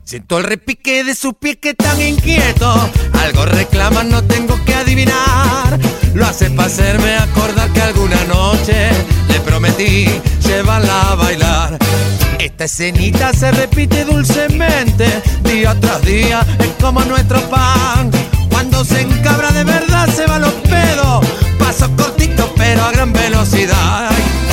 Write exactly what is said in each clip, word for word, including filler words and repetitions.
Siento el repique de sus pies que tan inquietos, algo reclaman, no tengo que adivinar. Lo hace para hacerme acordar que alguna noche le prometí llevarla a bailar. Esta escenita se repite dulcemente, día tras día, es como nuestro pan. Cuando se encabra de verdad se va a los pedos, pasos cortitos pero a gran velocidad.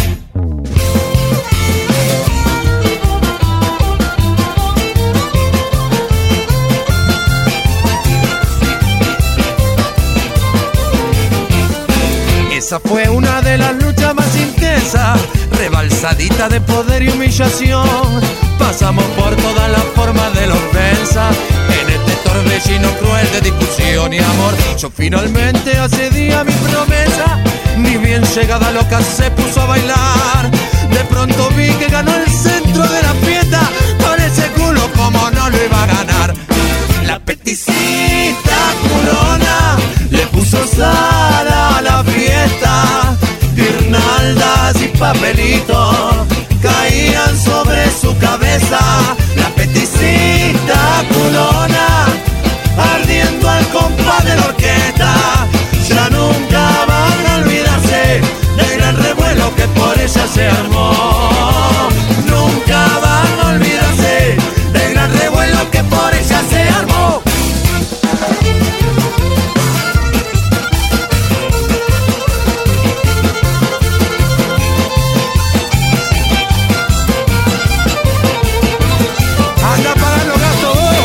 Esa fue una de las luchas más intensas, rebalsadita de poder y humillación. Pasamos por todas las formas de la ofensa, en este torbellino cruel de discusión y amor. Yo finalmente accedí a mi promesa, ni bien llegada loca se puso a bailar. De pronto vi que ganó el centro de la fiesta, con ese culo como no lo iba a ganar. La peticita culona le puso sal a la fiesta, guirnaldas y papelitos caían sobre su cabeza. La peticita culona ardiendo al compás de la orquesta, ya nunca van a olvidarse del gran revuelo que por ella se armó. Nunca van a olvidarse del gran revuelo que por ella se armó. Anda para los gastos vos.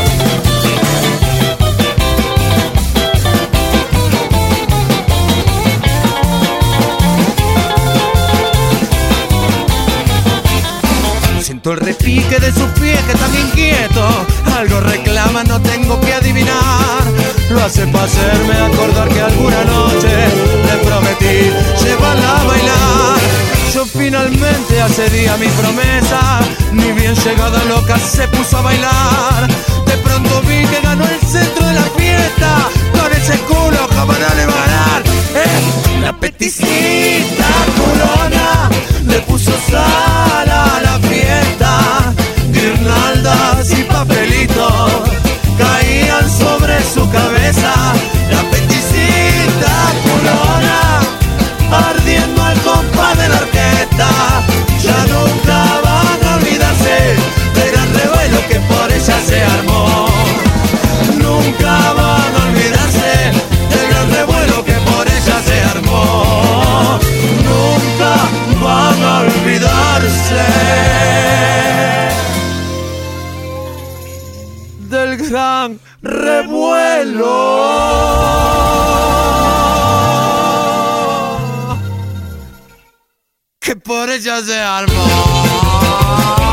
Siento el repique de sus pies que están inquietos, algo reclama, no tengo que adivinar. Lo hace para hacerme acordar que alguna noche le prometí llevarla a bailar. Yo finalmente accedí a mi promesa, ni bien llegada loca se puso a bailar. De pronto vi que ganó el centro de la fiesta, con ese culo como no le va a ganar. Eh, la peticita culona le puso sal a la fiesta, guirnaldas y papelitos caían sobre su cabeza. La peticita culona ardiendo al compás de la orquesta, ya nunca van a olvidarse del gran revuelo que por ella se armó. Nunca van a olvidarse del gran revuelo que por ella se armó. Nunca van a olvidarse del gran revuelo que por ella se armó.